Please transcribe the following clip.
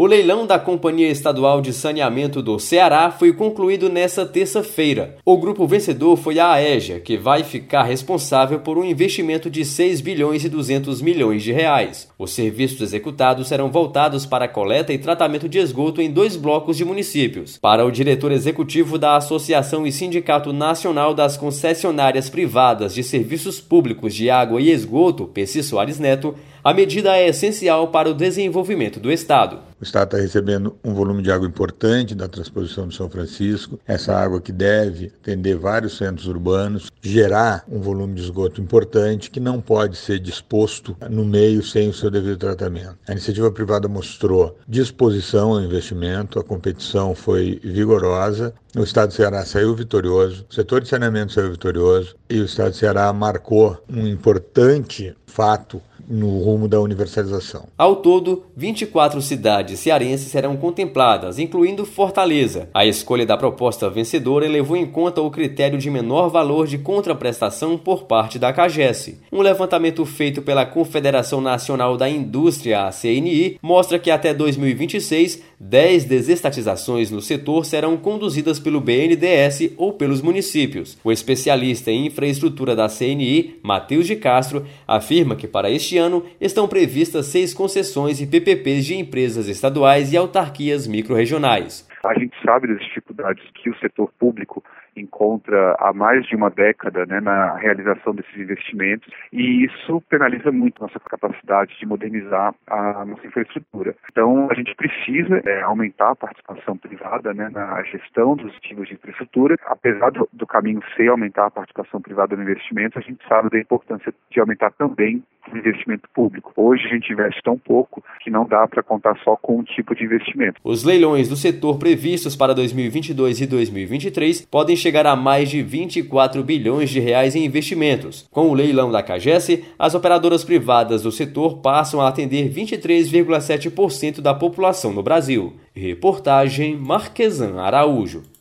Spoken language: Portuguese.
O leilão da Companhia Estadual de Saneamento do Ceará foi concluído nesta terça-feira. O grupo vencedor foi a Aégia, que vai ficar responsável por um investimento de 6 bilhões e 200 milhões de reais. Os serviços executados serão voltados para a coleta e tratamento de esgoto em 2 blocos de municípios. Para o diretor executivo da Associação e Sindicato Nacional das Concessionárias Privadas de Serviços Públicos de Água e Esgoto, Percy Soares Neto, a medida é essencial para o desenvolvimento do Estado. O Estado está recebendo um volume de água importante da transposição do São Francisco, essa água que deve atender vários centros urbanos, gerar um volume de esgoto importante que não pode ser disposto no meio sem o seu devido tratamento. A iniciativa privada mostrou disposição ao investimento, a competição foi vigorosa, o Estado do Ceará saiu vitorioso, o setor de saneamento saiu vitorioso e o Estado do Ceará marcou um importante fato no rumo da universalização. Ao todo, 24 cidades cearenses serão contempladas, incluindo Fortaleza. A escolha da proposta vencedora levou em conta o critério de menor valor de contraprestação por parte da CAGES. Um levantamento feito pela Confederação Nacional da Indústria, a CNI, mostra que até 2026, 10 desestatizações no setor serão conduzidas pelo BNDES ou pelos municípios. O especialista em infraestrutura da CNI, Matheus de Castro, afirma que para este ano estão previstas 6 concessões e PPPs de empresas estaduais e autarquias microrregionais. A gente sabe das dificuldades que o setor público encontra há mais de uma década, na realização desses investimentos, e isso penaliza muito nossa capacidade de modernizar a nossa infraestrutura. Então, a gente precisa aumentar a participação privada na gestão dos ativos de infraestrutura. Apesar do caminho ser aumentar a participação privada no investimento, a gente sabe da importância de aumentar também o investimento público. Hoje a gente investe tão pouco que não dá para contar só com um tipo de investimento. Os leilões do setor previstos para 2022 e 2023 podem chegar a mais de 24 bilhões de reais em investimentos. Com o leilão da CAGES, as operadoras privadas do setor passam a atender 23,7% da população no Brasil. Reportagem Marquesan Araújo.